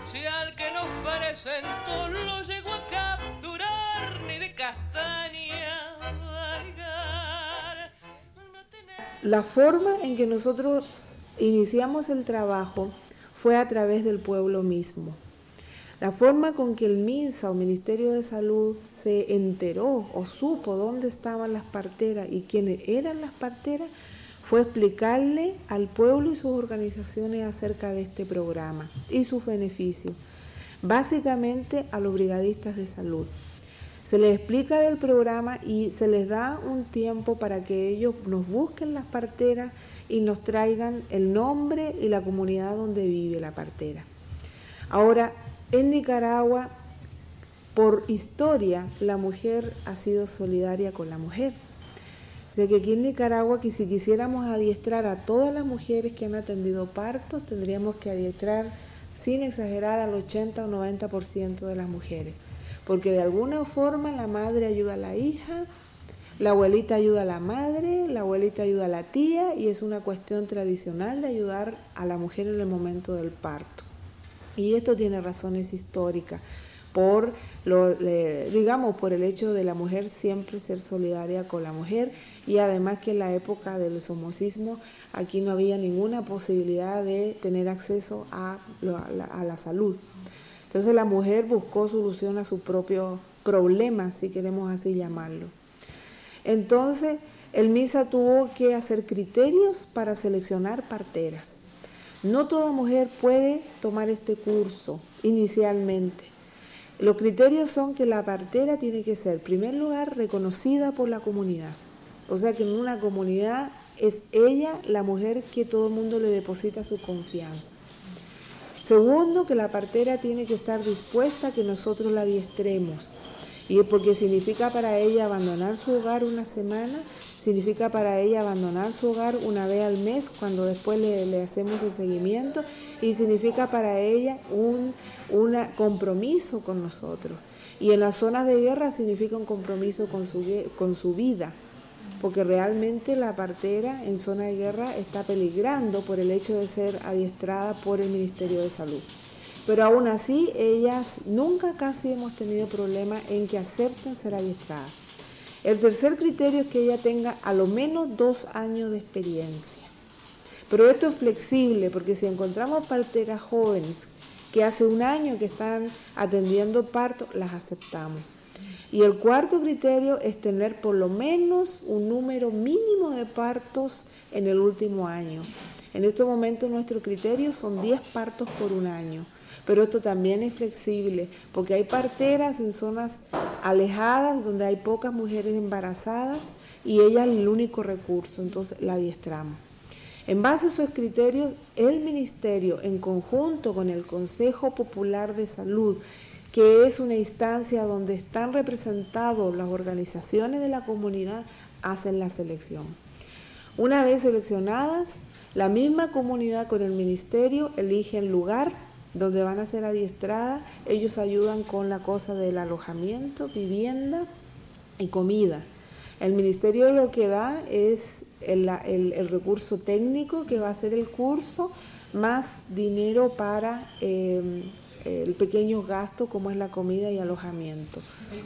Si al que nos presentó lo llegó a capturar, ni de castaña va a ligar. La forma en que nosotros iniciamos el trabajo fue a través del pueblo mismo. La forma con que el MINSA o Ministerio de Salud se enteró o supo dónde estaban las parteras y quiénes eran las parteras fue explicarle al pueblo y sus organizaciones acerca de este programa y sus beneficios, básicamente a los brigadistas de salud. Se les explica del programa y se les da un tiempo para que ellos nos busquen las parteras y nos traigan el nombre y la comunidad donde vive la partera. Ahora, en Nicaragua, por historia, la mujer ha sido solidaria con la mujer. O sea que aquí en Nicaragua, que si quisiéramos adiestrar a todas las mujeres que han atendido partos, tendríamos que adiestrar, sin exagerar, al 80 o 90% de las mujeres. Porque de alguna forma la madre ayuda a la hija, la abuelita ayuda a la madre, la abuelita ayuda a la tía, y es una cuestión tradicional de ayudar a la mujer en el momento del parto. Y esto tiene razones históricas, por el hecho de la mujer siempre ser solidaria con la mujer, y además que en la época del somocismo aquí no había ninguna posibilidad de tener acceso a la salud. Entonces la mujer buscó solución a su propio problema, si queremos así llamarlo. Entonces el MINSA tuvo que hacer criterios para seleccionar parteras. No toda mujer puede tomar este curso inicialmente. Los criterios son que la partera tiene que ser, en primer lugar, reconocida por la comunidad. O sea que en una comunidad es ella la mujer que todo el mundo le deposita su confianza. Segundo, que la partera tiene que estar dispuesta a que nosotros la adiestremos. Y porque significa para ella abandonar su hogar una semana, significa para ella abandonar su hogar una vez al mes cuando después le hacemos el seguimiento, y significa para ella un compromiso con nosotros. Y en las zonas de guerra significa un compromiso con su vida, porque realmente la partera en zona de guerra está peligrando por el hecho de ser adiestrada por el Ministerio de Salud. Pero aún así, ellas nunca casi hemos tenido problema en que acepten ser adiestradas. El tercer criterio es que ella tenga a lo menos 2 años de experiencia. Pero esto es flexible, porque si encontramos parteras jóvenes que hace 1 año que están atendiendo parto, las aceptamos. Y el cuarto criterio es tener por lo menos un número mínimo de partos en el último año. En este momento nuestro criterio son 10 partos por 1 año. Pero esto también es flexible, porque hay parteras en zonas alejadas donde hay pocas mujeres embarazadas y ella es el único recurso, entonces la adiestramos. En base a esos criterios, el Ministerio, en conjunto con el Consejo Popular de Salud, que es una instancia donde están representados las organizaciones de la comunidad, hacen la selección. Una vez seleccionadas, la misma comunidad con el Ministerio elige el lugar donde van a ser adiestradas. Ellos ayudan con la cosa del alojamiento, vivienda y comida. El Ministerio lo que da es el recurso técnico que va a hacer el curso, más dinero para el pequeño gasto como es la comida y alojamiento.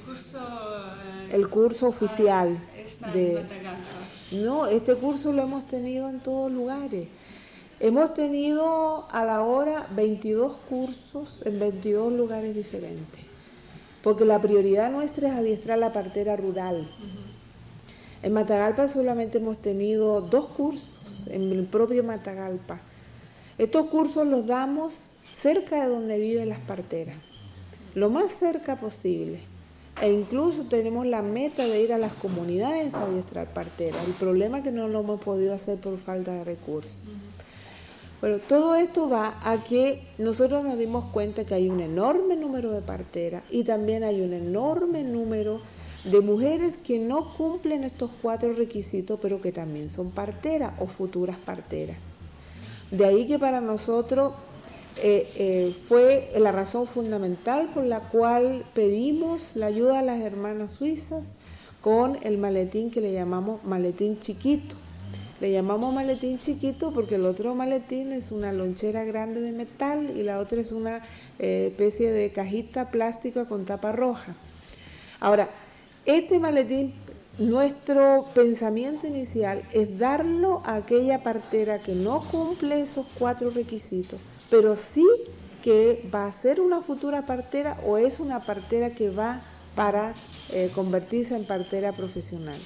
El curso oficial está en Matagalpa. No, este curso lo hemos tenido en todos lugares. Hemos tenido a la hora 22 cursos en 22 lugares diferentes, porque la prioridad nuestra es adiestrar la partera rural. En Matagalpa solamente hemos tenido 2 cursos, en el propio Matagalpa. Estos cursos los damos cerca de donde viven las parteras, lo más cerca posible. E incluso tenemos la meta de ir a las comunidades a adiestrar parteras. El problema es que no lo hemos podido hacer por falta de recursos. Bueno, todo esto va a que nosotros nos dimos cuenta que hay un enorme número de parteras y también hay un enorme número de mujeres que no cumplen estos 4 requisitos, pero que también son parteras o futuras parteras. De ahí que para nosotros fue la razón fundamental por la cual pedimos la ayuda a las hermanas suizas con el maletín que le llamamos maletín chiquito. Le llamamos maletín chiquito porque el otro maletín es una lonchera grande de metal y la otra es una especie de cajita plástica con tapa roja. Ahora, este maletín, nuestro pensamiento inicial es darlo a aquella partera que no cumple esos 4 requisitos, pero sí que va a ser una futura partera o es una partera que va para convertirse en partera profesional.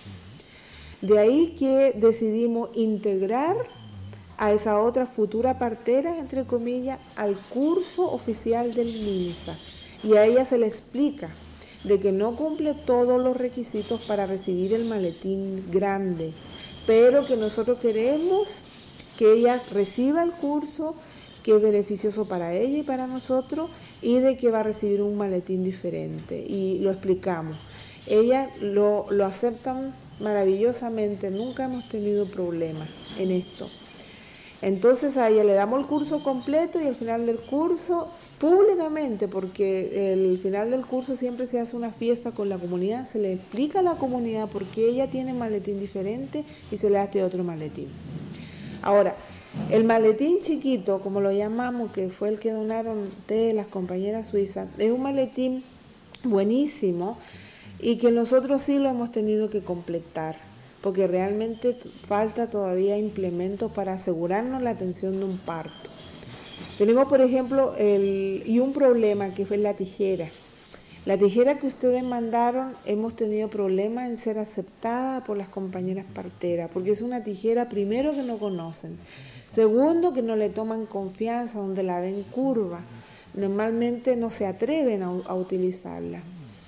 De ahí que decidimos integrar a esa otra futura partera, entre comillas, al curso oficial del MINSA. Y a ella se le explica de que no cumple todos los requisitos para recibir el maletín grande, pero que nosotros queremos que ella reciba el curso, que es beneficioso para ella y para nosotros, y de que va a recibir un maletín diferente. Y lo explicamos. Ellas lo aceptan maravillosamente, nunca hemos tenido problemas en esto. Entonces a ella le damos el curso completo y al final del curso, públicamente, porque el final del curso siempre se hace una fiesta con la comunidad, se le explica a la comunidad por qué ella tiene maletín diferente y se le hace otro maletín. Ahora, el maletín chiquito, como lo llamamos, que fue el que donaron de las compañeras suizas, es un maletín buenísimo y que nosotros sí lo hemos tenido que completar, porque realmente falta todavía implementos para asegurarnos la atención de un parto. Tenemos, por ejemplo, un problema que fue la tijera. La tijera que ustedes mandaron, hemos tenido problemas en ser aceptada por las compañeras parteras, porque es una tijera, primero, que no conocen, segundo, que no le toman confianza, donde la ven curva, normalmente no se atreven a utilizarla.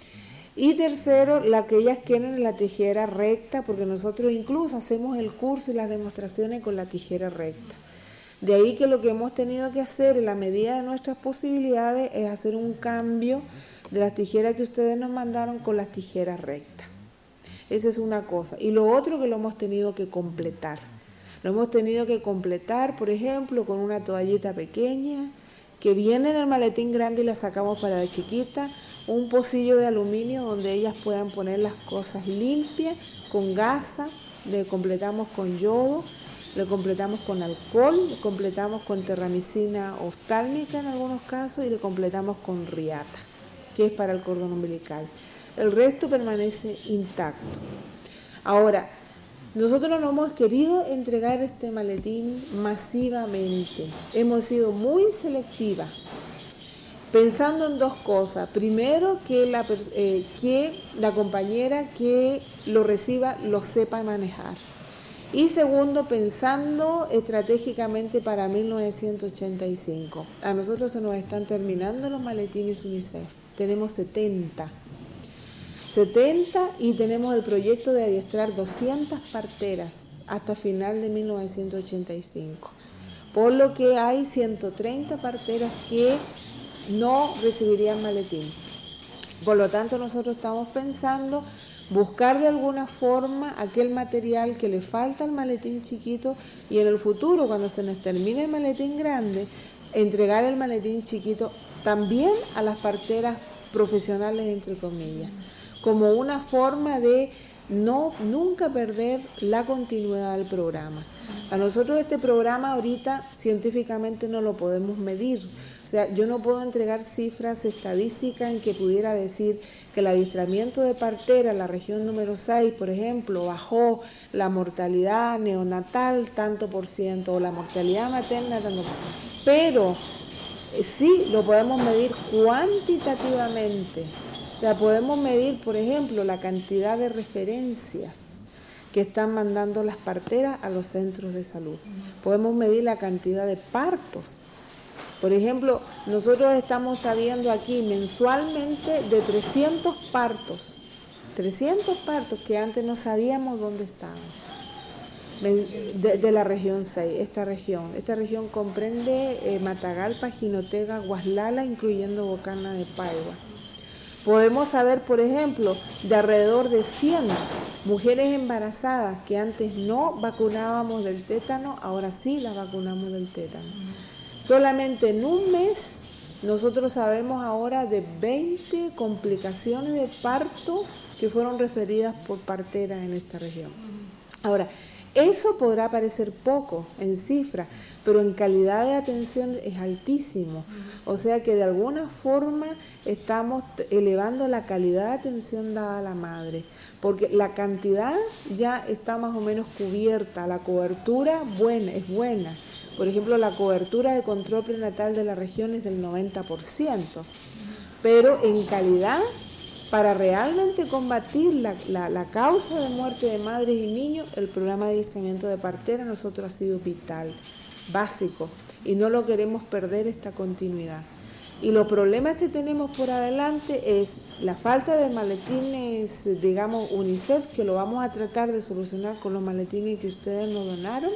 Y tercero, la que ellas quieren es la tijera recta, porque nosotros incluso hacemos el curso y las demostraciones con la tijera recta. De ahí que lo que hemos tenido que hacer en la medida de nuestras posibilidades es hacer un cambio de las tijeras que ustedes nos mandaron con las tijeras rectas. Esa es una cosa. Y lo otro que lo hemos tenido que completar. Lo hemos tenido que completar, por ejemplo, con una toallita pequeña que viene en el maletín grande y la sacamos para la chiquita, un pocillo de aluminio donde ellas puedan poner las cosas limpias, con gasa, le completamos con yodo, le completamos con alcohol, le completamos con terramicina oftálmica en algunos casos y le completamos con riata, que es para el cordón umbilical. El resto permanece intacto. Ahora, nosotros no hemos querido entregar este maletín masivamente. Hemos sido muy selectivas, pensando en dos cosas. Primero, que la compañera que lo reciba lo sepa manejar. Y segundo, pensando estratégicamente para 1985. A nosotros se nos están terminando los maletines UNICEF. Tenemos 70 y tenemos el proyecto de adiestrar 200 parteras hasta final de 1985. Por lo que hay 130 parteras que no recibirían maletín. Por lo tanto, nosotros estamos pensando buscar de alguna forma aquel material que le falta al maletín chiquito y en el futuro, cuando se nos termine el maletín grande, entregar el maletín chiquito también a las parteras profesionales, entre comillas, como una forma de nunca perder la continuidad del programa. A nosotros este programa ahorita científicamente no lo podemos medir. O sea, yo no puedo entregar cifras estadísticas en que pudiera decir que el adiestramiento de partera en la región número 6, por ejemplo, bajó la mortalidad neonatal tanto por ciento o la mortalidad materna tanto por ciento. Pero sí lo podemos medir cuantitativamente. O sea, podemos medir, por ejemplo, la cantidad de referencias que están mandando las parteras a los centros de salud. Podemos medir la cantidad de partos. Por ejemplo, nosotros estamos sabiendo aquí mensualmente de 300 partos que antes no sabíamos dónde estaban, de la región 6, esta región comprende Matagalpa, Jinotega, Guaslala, incluyendo Bocana de Paigua. Podemos saber, por ejemplo, de alrededor de 100 mujeres embarazadas que antes no vacunábamos del tétano, ahora sí las vacunamos del tétano. Solamente en un mes nosotros sabemos ahora de 20 complicaciones de parto que fueron referidas por parteras en esta región. Ahora, Eso podrá parecer poco en cifra, pero en calidad de atención es altísimo. O sea que de alguna forma estamos elevando la calidad de atención dada a la madre, porque la cantidad ya está más o menos cubierta, la cobertura es buena. Por ejemplo, la cobertura de control prenatal de la región es del 90%, pero en calidad, para realmente combatir la causa de muerte de madres y niños, el programa de adiestramiento de partera nosotros ha sido vital, básico, y no lo queremos perder esta continuidad. Y los problemas que tenemos por adelante es la falta de maletines, digamos, UNICEF, que lo vamos a tratar de solucionar con los maletines que ustedes nos donaron,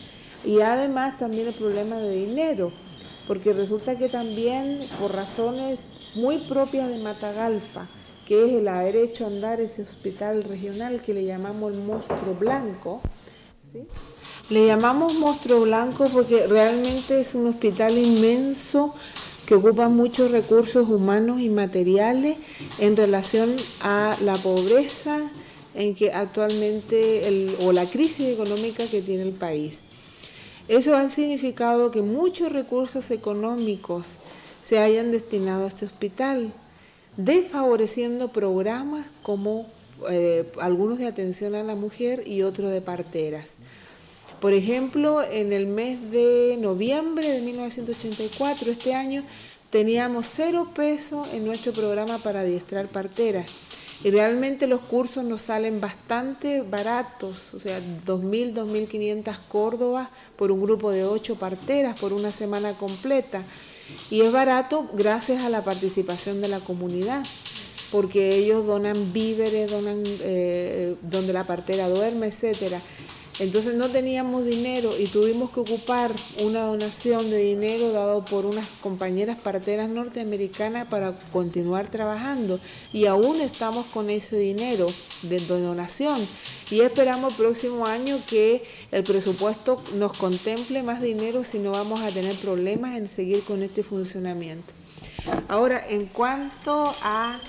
y además también el problema de dinero, porque resulta que también por razones muy propias de Matagalpa, que es el haber hecho andar ese hospital regional que le llamamos el monstruo blanco, ¿sí? Le llamamos monstruo blanco porque realmente es un hospital inmenso que ocupa muchos recursos humanos y materiales en relación a la pobreza en que actualmente o la crisis económica que tiene el país. Eso ha significado que muchos recursos económicos se hayan destinado a este hospital, desfavoreciendo programas como algunos de atención a la mujer y otros de parteras. Por ejemplo, en el mes de noviembre de 1984, este año, teníamos 0 pesos en nuestro programa para adiestrar parteras. Y realmente los cursos nos salen bastante baratos, o sea, 2.000, 2.500 córdobas por un grupo de 8 parteras por una semana completa. Y es barato gracias a la participación de la comunidad, porque ellos donan víveres, donan donde la partera duerme, etcétera. Entonces no teníamos dinero y tuvimos que ocupar una donación de dinero dado por unas compañeras parteras norteamericanas para continuar trabajando, y aún estamos con ese dinero de donación y esperamos el próximo año que el presupuesto nos contemple más dinero, si no vamos a tener problemas en seguir con este funcionamiento. Ahora, en cuanto a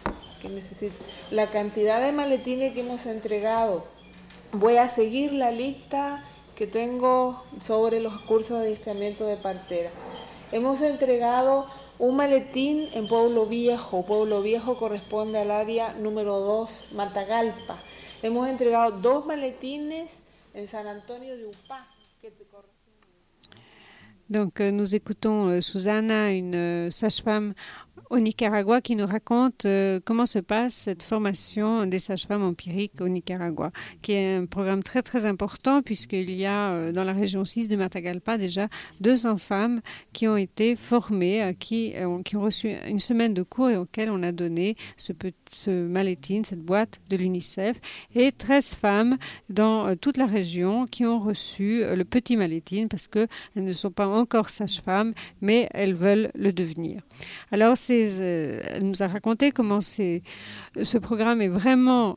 la cantidad de maletines que hemos entregado, voy a seguir la lista que tengo sobre los cursos de adiestramiento de partera. Hemos entregado un maletín en Pueblo Viejo. Pueblo Viejo corresponde al área número 2, Matagalpa. Hemos entregado 2 maletines en San Antonio de Upá. Donc nous écoutons Susana, une sage-femme au Nicaragua, qui nous raconte comment se passe cette formation des sages-femmes empiriques au Nicaragua, qui est un programme très très important puisqu'il y a dans la région 6 de Matagalpa déjà 200 femmes qui ont été formées, qui ont reçu une semaine de cours et auxquelles on a donné ce maletine, cette boîte de l'UNICEF, et 13 femmes dans toute la région qui ont reçu le petit maletine parce qu'elles ne sont pas encore sages-femmes, mais elles veulent le devenir. Alors, elle nous a raconté comment ce programme est vraiment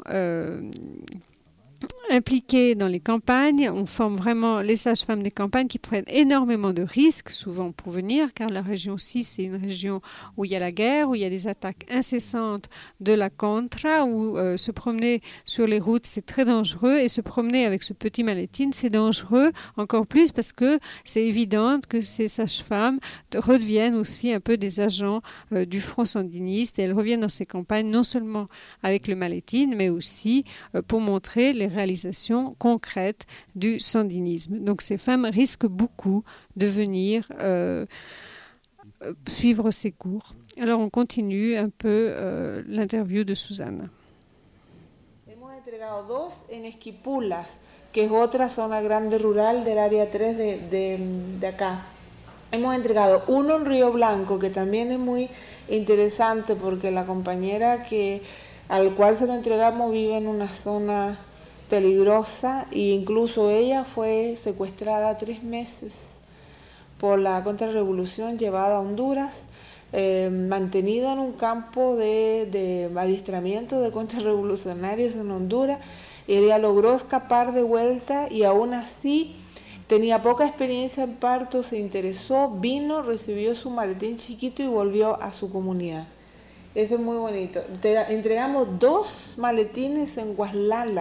impliqués dans les campagnes. On forme vraiment les sages-femmes des campagnes qui prennent énormément de risques, souvent pour venir, car la région 6, c'est une région où il y a la guerre, où il y a des attaques incessantes de la Contra, où se promener sur les routes, c'est très dangereux, et se promener avec ce petit maletine, c'est dangereux encore plus parce que c'est évident que ces sages-femmes redeviennent aussi un peu des agents du front sandiniste, et elles reviennent dans ces campagnes non seulement avec le maletine, mais aussi pour montrer les réalisations concrètes du sandinisme. Donc ces femmes risquent beaucoup de venir suivre ces cours. Alors on continue un peu l'interview de Susana. Hemos entregado 2 en Esquipulas, que es otra zona grande rural del área 3 de acá. Hemos entregado 1 en Río Blanco, que también es muy interesante porque la compañera al cual se lo entregamos vive en una zona peligrosa, e incluso ella fue secuestrada 3 meses por la contrarrevolución, llevada a Honduras, mantenida en un campo de adiestramiento de contrarrevolucionarios en Honduras, y ella logró escapar de vuelta, y aún así tenía poca experiencia en parto, se interesó, vino, recibió su maletín chiquito y volvió a su comunidad. Eso es muy bonito. Entregamos 2 maletines en Guaslala,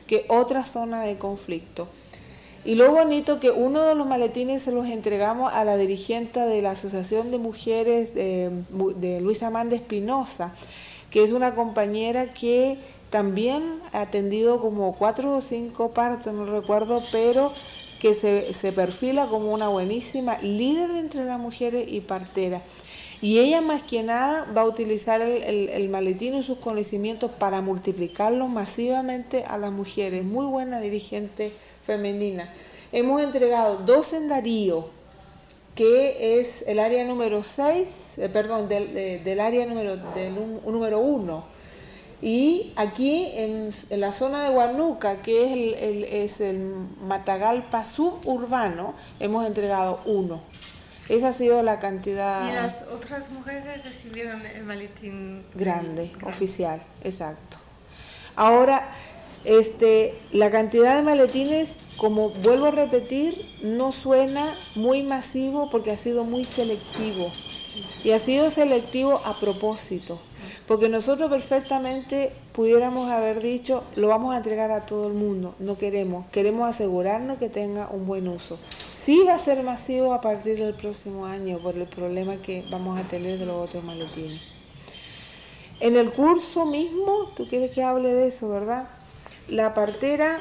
que otra zona de conflicto. Y lo bonito que uno de los maletines se los entregamos a la dirigente de la Asociación de Mujeres de Luisa Amanda Espinosa, que es una compañera que también ha atendido como 4 o 5 partos, no recuerdo, pero que se perfila como una buenísima líder entre las mujeres y partera. Y ella más que nada va a utilizar el maletín y sus conocimientos para multiplicarlos masivamente a las mujeres. Muy buena dirigente femenina. Hemos entregado 2 en Darío, que es el área número 6, del área número 1. Y aquí en la zona de Huánuco, que es el Matagalpa suburbano, hemos entregado 1. Esa ha sido la cantidad. ¿Y las otras mujeres recibieron el maletín grande, oficial? Exacto. Ahora, la cantidad de maletines, como vuelvo a repetir, no suena muy masivo porque ha sido muy selectivo. Sí. Y ha sido selectivo a propósito. Porque nosotros perfectamente pudiéramos haber dicho, lo vamos a entregar a todo el mundo. No queremos asegurarnos que tenga un buen uso. Sí va a ser masivo a partir del próximo año por el problema que vamos a tener de los otros maletines. En el curso mismo, tú quieres que hable de eso, ¿verdad? La partera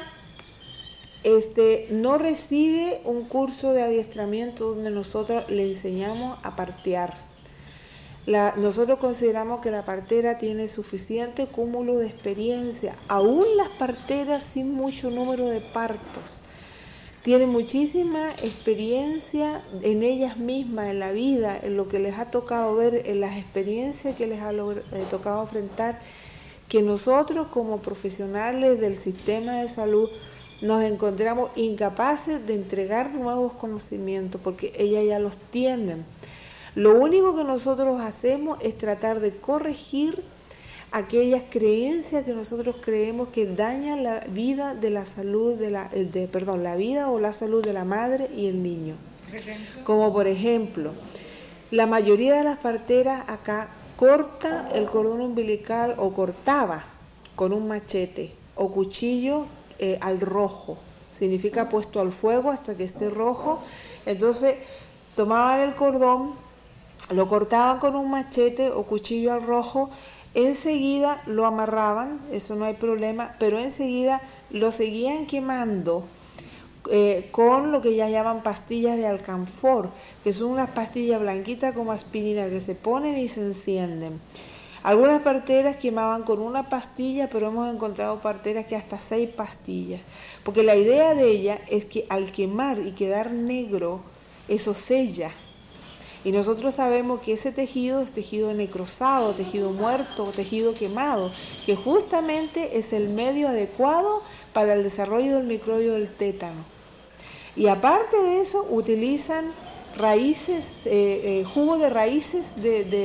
no recibe un curso de adiestramiento donde nosotros le enseñamos a partear. Nosotros consideramos que la partera tiene suficiente cúmulo de experiencia, aún las parteras sin mucho número de partos. Tienen muchísima experiencia en ellas mismas, en la vida, en lo que les ha tocado ver, en las experiencias que les ha tocado enfrentar, que nosotros como profesionales del sistema de salud nos encontramos incapaces de entregar nuevos conocimientos porque ellas ya los tienen. Lo único que nosotros hacemos es tratar de corregir aquellas creencias que nosotros creemos que dañan la vida de la salud la vida o la salud de la madre y el niño. Como por ejemplo, la mayoría de las parteras acá corta el cordón umbilical o cortaba con un machete o cuchillo al rojo, significa puesto al fuego hasta que esté rojo. Entonces tomaban el cordón, lo cortaban con un machete o cuchillo al rojo, enseguida lo amarraban, eso no hay problema, pero enseguida lo seguían quemando con lo que ya llaman pastillas de alcanfor, que son unas pastillas blanquitas como aspirina que se ponen y se encienden. Algunas parteras quemaban con una pastilla, pero hemos encontrado parteras que hasta 6 pastillas, porque la idea de ella es que al quemar y quedar negro, eso sella. Y nosotros sabemos que ese tejido es tejido necrosado, tejido muerto, tejido quemado, que justamente es el medio adecuado para el desarrollo del microbio del tétano. Y aparte de eso, utilizan raíces, jugo de raíces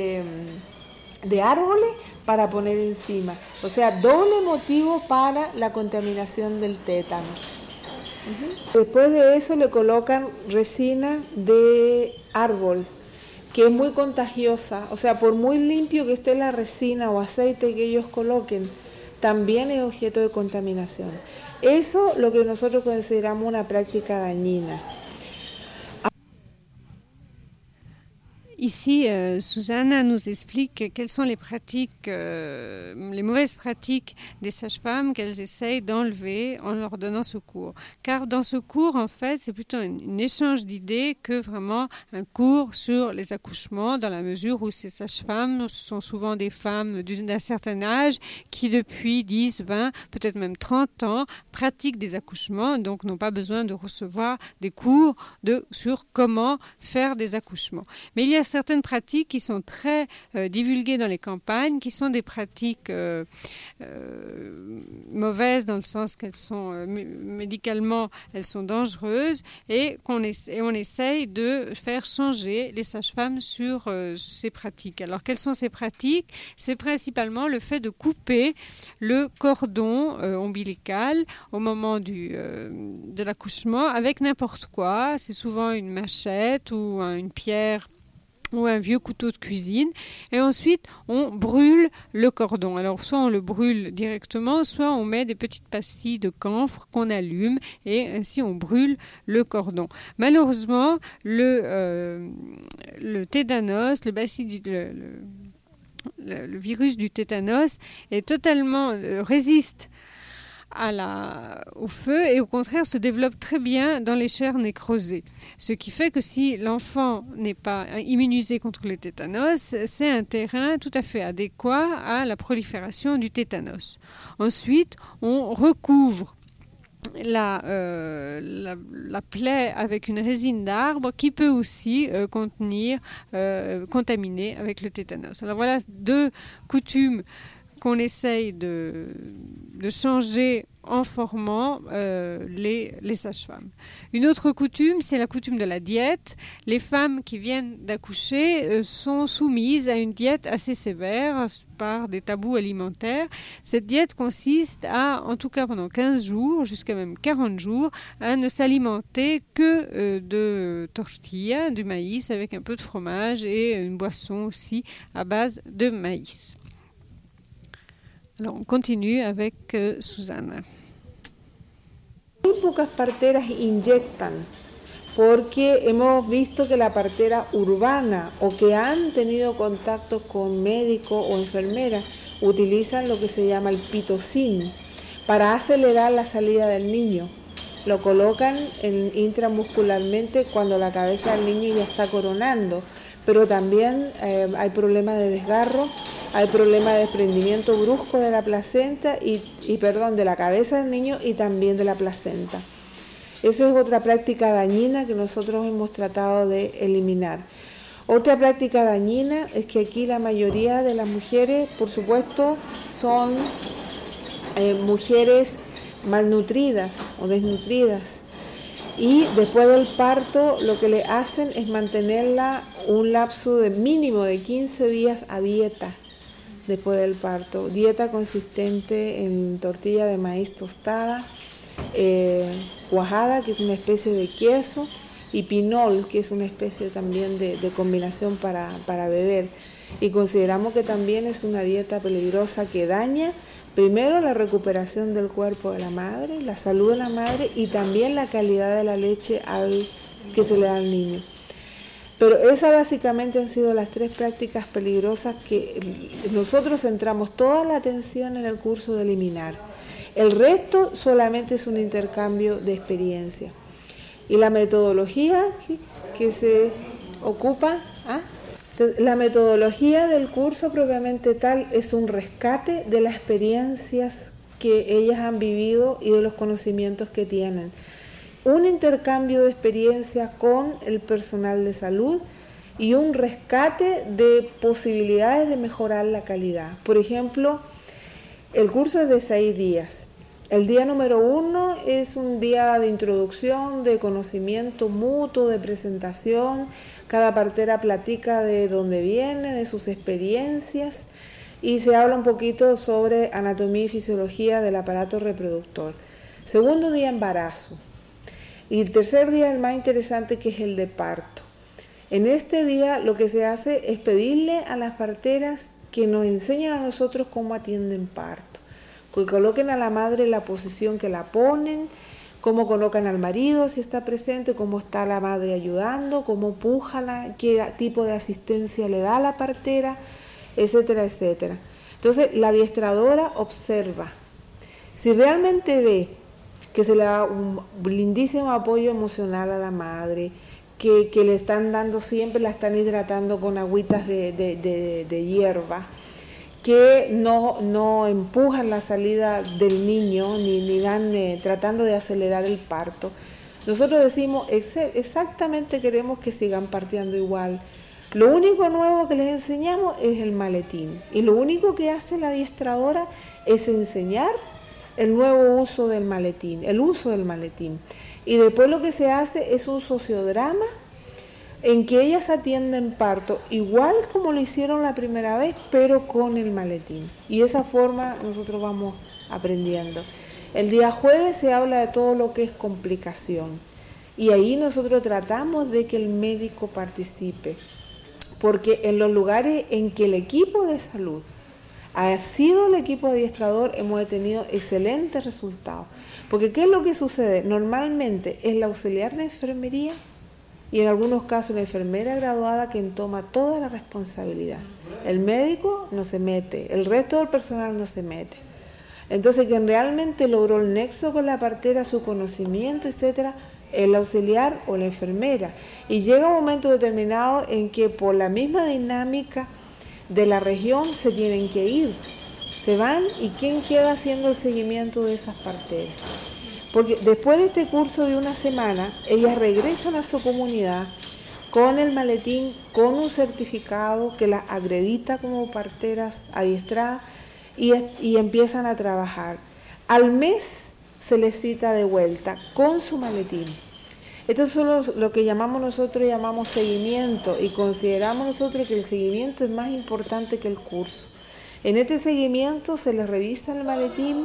de árboles para poner encima. O sea, doble motivo para la contaminación del tétano. Después de eso le colocan resina de árbol, que es muy contagiosa, o sea, por muy limpio que esté la resina o aceite que ellos coloquen, también es objeto de contaminación. Eso es lo que nosotros consideramos una práctica dañina. Ici, Susanna nous explique quelles sont les pratiques, les mauvaises pratiques des sages-femmes qu'elles essayent d'enlever en leur donnant ce cours. Car dans ce cours, en fait, c'est plutôt un échange d'idées que vraiment un cours sur les accouchements, dans la mesure où ces sages-femmes sont souvent des femmes d'un certain âge qui, depuis 10, 20, peut-être même 30 ans, pratiquent des accouchements, donc n'ont pas besoin de recevoir des cours sur comment faire des accouchements. Mais il y a certaines pratiques qui sont très divulguées dans les campagnes, qui sont des pratiques mauvaises dans le sens qu'elles sont médicalement, elles sont dangereuses et on essaye de faire changer les sages-femmes sur ces pratiques. Alors quelles sont ces pratiques? C'est principalement le fait de couper le cordon ombilical au moment de l'accouchement avec n'importe quoi. C'est souvent une machette ou une pierre ou un vieux couteau de cuisine, et ensuite on brûle le cordon. Alors soit on le brûle directement, soit on met des petites pastilles de camphre qu'on allume et ainsi on brûle le cordon. Malheureusement, le tétanos, le virus du tétanos est totalement résiste au feu et au contraire se développe très bien dans les chairs nécrosées. Ce qui fait que si l'enfant n'est pas immunisé contre le tétanos, c'est un terrain tout à fait adéquat à la prolifération du tétanos. Ensuite, on recouvre la plaie avec une résine d'arbre qui peut aussi contaminer avec le tétanos. Alors voilà 2 coutumes qu'on essaye de changer en formant les sages-femmes. Une autre coutume, c'est la coutume de la diète. Les femmes qui viennent d'accoucher sont soumises à une diète assez sévère par des tabous alimentaires. Cette diète consiste à, en tout cas pendant 15 jours, jusqu'à même 40 jours, à ne s'alimenter que de tortilla, du maïs, avec un peu de fromage et une boisson aussi à base de maïs. Alors, on continue avec Susana. Muy pocas parteras inyectan, porque hemos visto que la partera urbana o que han tenido contacto con médicos o enfermeras utilizan lo que se llama el pitocin para acelerar la salida del niño. Lo colocan intramuscularmente cuando la cabeza del niño ya está coronando, pero también hay problemas de desgarro. Hay problemas de desprendimiento brusco de la placenta de la cabeza del niño y también de la placenta. Eso es otra práctica dañina que nosotros hemos tratado de eliminar. Otra práctica dañina es que aquí la mayoría de las mujeres, por supuesto, son mujeres malnutridas o desnutridas. Y después del parto lo que le hacen es mantenerla un lapso de mínimo de 15 días a dieta. Después del parto, dieta consistente en tortilla de maíz tostada, cuajada, que es una especie de queso, y pinol, que es una especie también de combinación para beber. Y consideramos que también es una dieta peligrosa que daña primero la recuperación del cuerpo de la madre, la salud de la madre y también la calidad de la leche que se le da al niño. Pero esas básicamente han sido las 3 prácticas peligrosas que nosotros centramos toda la atención en el curso de eliminar. El resto solamente es un intercambio de experiencia. Y la metodología que se ocupa, entonces, la metodología del curso propiamente tal es un rescate de las experiencias que ellas han vivido y de los conocimientos que tienen. Un intercambio de experiencias con el personal de salud y un rescate de posibilidades de mejorar la calidad. Por ejemplo, el curso es de 6 días. El día número 1 es un día de introducción, de conocimiento mutuo, de presentación. Cada partera platica de dónde viene, de sus experiencias y se habla un poquito sobre anatomía y fisiología del aparato reproductor. Segundo día, embarazo. Y el tercer día, el más interesante, que es el de parto. En este día lo que se hace es pedirle a las parteras que nos enseñen a nosotros cómo atienden parto, que coloquen a la madre en la posición que la ponen, cómo colocan al marido si está presente, cómo está la madre ayudando, cómo pújala, qué tipo de asistencia le da a la partera, etcétera, etcétera. Entonces la adiestradora observa. Si realmente ve que se le da un lindísimo apoyo emocional a la madre, que le están dando siempre, la están hidratando con agüitas de hierba, que no empujan la salida del niño, ni van tratando de acelerar el parto. Nosotros decimos, exactamente queremos que sigan partiendo igual. Lo único nuevo que les enseñamos es el maletín. Y lo único que hace la adiestradora es enseñar el nuevo uso del maletín, el uso del maletín. Y después lo que se hace es un sociodrama en que ellas atienden parto igual como lo hicieron la primera vez, pero con el maletín. Y de esa forma nosotros vamos aprendiendo. El día jueves se habla de todo lo que es complicación. Y ahí nosotros tratamos de que el médico participe. porque en los lugares en que el equipo de salud ha sido el equipo adiestrador, hemos tenido excelentes resultados. Porque ¿qué es lo que sucede? Normalmente es la auxiliar de enfermería y en algunos casos la enfermera graduada quien toma toda la responsabilidad. El médico no se mete, el resto del personal no se mete. Entonces quien realmente logró el nexo con la partera, su conocimiento, etcétera, el auxiliar o la enfermera. Y llega un momento determinado en que por la misma dinámica de la región se tienen que ir. Se van y ¿quién queda haciendo el seguimiento de esas parteras? Porque después de este curso de una semana, ellas regresan a su comunidad con el maletín, con un certificado que las acredita como parteras adiestradas y empiezan a trabajar. Al mes se les cita de vuelta con su maletín. Esto es solo lo que llamamos seguimiento y consideramos nosotros que el seguimiento es más importante que el curso. En este seguimiento se les revisa el maletín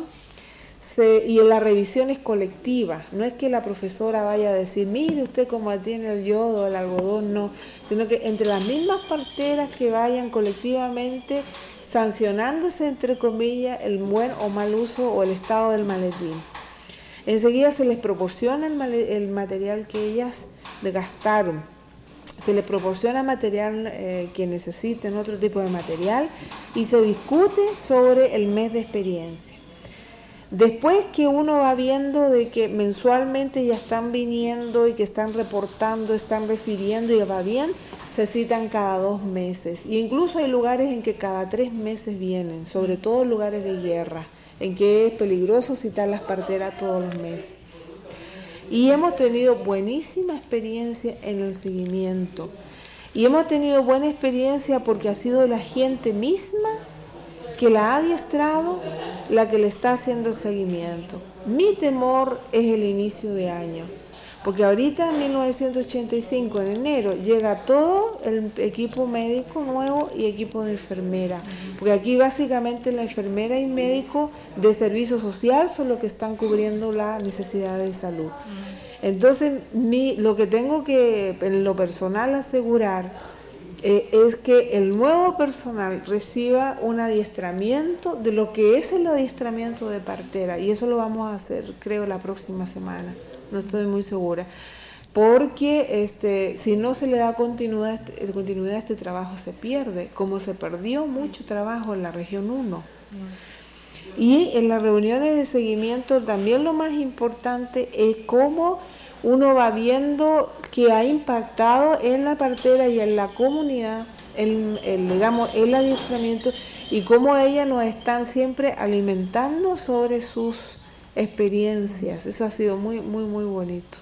y la revisión es colectiva. No es que la profesora vaya a decir, mire usted cómo tiene el yodo, el algodón, no. Sino que entre las mismas parteras que vayan colectivamente sancionándose, entre comillas, el buen o mal uso o el estado del maletín. Enseguida se les proporciona el material que ellas gastaron. Se les proporciona material que necesiten, otro tipo de material, y se discute sobre el mes de experiencia. Después que uno va viendo de que mensualmente ya están viniendo y que están reportando, están refiriendo y va bien, se citan cada 2 meses. Y incluso hay lugares en que cada 3 meses vienen, sobre todo lugares de guerra, en que es peligroso citar las parteras todos los meses. Y hemos tenido buenísima experiencia en el seguimiento. Y hemos tenido buena experiencia porque ha sido la gente misma que la ha adiestrado la que le está haciendo el seguimiento. Mi temor es el inicio de año. Porque ahorita en 1985, en enero, llega todo el equipo médico nuevo y equipo de enfermera. Porque aquí básicamente la enfermera y médico de servicio social son los que están cubriendo las necesidades de salud. Entonces, lo que tengo que, en lo personal, asegurar es que el nuevo personal reciba un adiestramiento de lo que es el adiestramiento de partera. Y eso lo vamos a hacer, creo, la próxima semana. No estoy muy segura, porque si no se le da continuidad a este trabajo se pierde, como se perdió mucho trabajo en la región 1. Y en las reuniones de seguimiento también lo más importante es cómo uno va viendo que ha impactado en la partera y en la comunidad el adiestramiento y cómo ellas nos están siempre alimentando sobre sus experiencias. Eso ha sido muy, muy, muy bonito.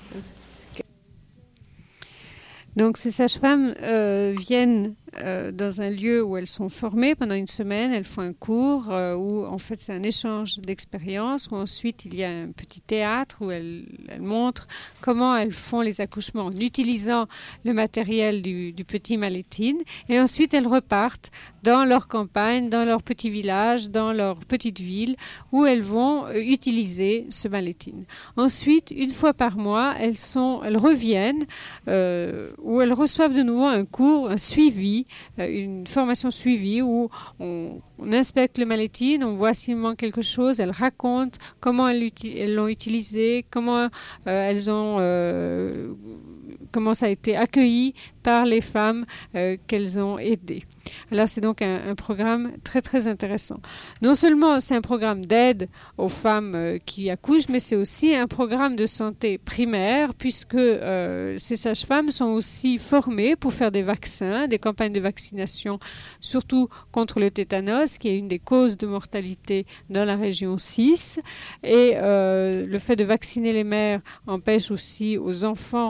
Donc ces sages-femmes viennent dans un lieu où elles sont formées pendant une semaine, elles font un cours où en fait c'est un échange d'expériences, où ensuite il y a un petit théâtre où elles montrent comment elles font les accouchements en utilisant le matériel du petit Maletine, et ensuite elles repartent dans leur campagne, dans leur petit village, dans leur petite ville où elles vont utiliser ce Maletine. Ensuite, une fois par mois, elles reviennent où elles reçoivent de nouveau un cours, un suivi, une formation suivie où on inspecte le Maletine, on voit s'il manque quelque chose, elles racontent comment elles l'ont utilisé, comment comment ça a été accueilli par les femmes qu'elles ont aidées. Alors c'est donc un programme très très intéressant. Non seulement c'est un programme d'aide aux femmes qui accouchent, mais c'est aussi un programme de santé primaire puisque ces sages-femmes sont aussi formées pour faire des vaccins, des campagnes de vaccination, surtout contre le tétanos qui est une des causes de mortalité dans la région 6. Et le fait de vacciner les mères empêche aussi aux enfants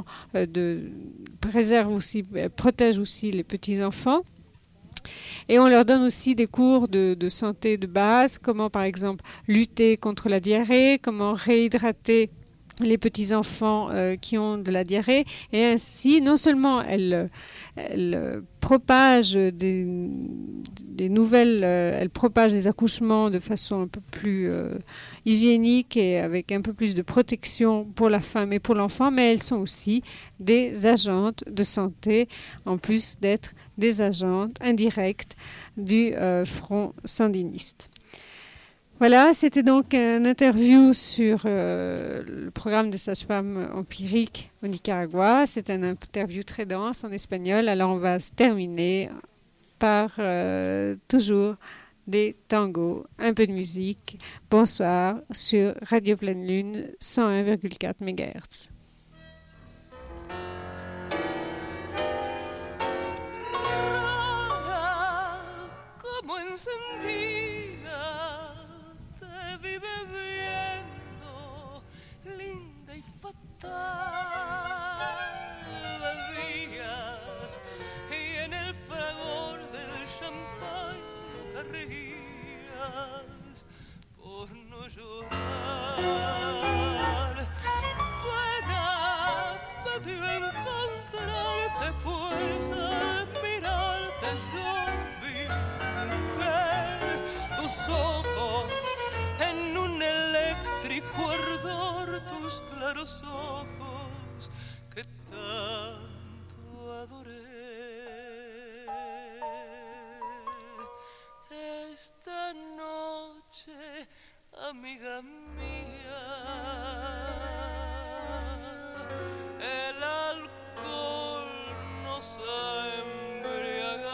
protège aussi les petits-enfants. Et on leur donne aussi des cours de santé de base, comment par exemple lutter contre la diarrhée, comment réhydrater les petits-enfants qui ont de la diarrhée. Et ainsi, non seulement elles propagent des nouvelles, elle propage des accouchements de façon un peu plus hygiénique et avec un peu plus de protection pour la femme et pour l'enfant, mais elles sont aussi des agentes de santé, en plus d'être des agentes indirectes du front sandiniste. Voilà, c'était donc une interview sur le programme de sage-femme empirique au Nicaragua. C'est une interview très dense en espagnol, alors on va se terminer par toujours des tangos, un peu de musique. Bonsoir sur Radio Pleine Lune, 101,4 MHz. Como encendida te vi bebiendo, linda y fatal, bebías y en el fragor del champán te reías por no llorar. Buena me dio encontrarte, pues al mirarte yo vi tus ojos en un eléctrico ardor, tus claros ojos que tanto adoré. Esta noche, amiga mía, el alcohol nos ha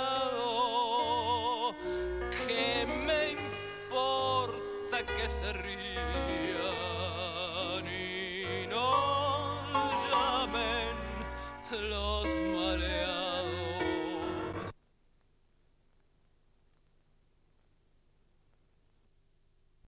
embriagado. ¿Qué me importa que se ríe